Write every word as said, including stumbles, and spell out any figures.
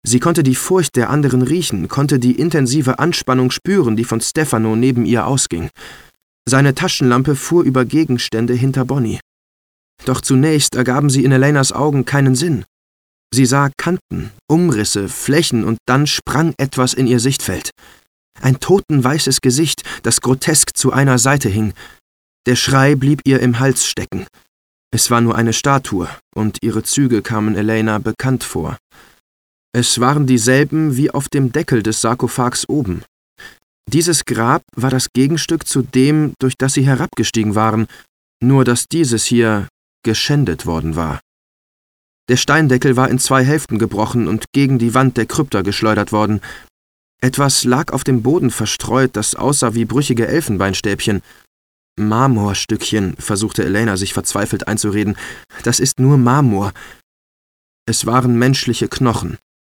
Sie konnte die Furcht der anderen riechen, konnte die intensive Anspannung spüren, die von Stefano neben ihr ausging. Seine Taschenlampe fuhr über Gegenstände hinter Bonnie. Doch zunächst ergaben sie in Elenas Augen keinen Sinn. Sie sah Kanten, Umrisse, Flächen und dann sprang etwas in ihr Sichtfeld. Ein totenweißes Gesicht, das grotesk zu einer Seite hing. Der Schrei blieb ihr im Hals stecken. Es war nur eine Statue, und ihre Züge kamen Elena bekannt vor. Es waren dieselben wie auf dem Deckel des Sarkophags oben. Dieses Grab war das Gegenstück zu dem, durch das sie herabgestiegen waren, nur dass dieses hier geschändet worden war. Der Steindeckel war in zwei Hälften gebrochen und gegen die Wand der Krypta geschleudert worden. Etwas lag auf dem Boden verstreut, das aussah wie brüchige Elfenbeinstäbchen. Marmorstückchen, versuchte Elena sich verzweifelt einzureden. Das ist nur Marmor. Es waren menschliche Knochen.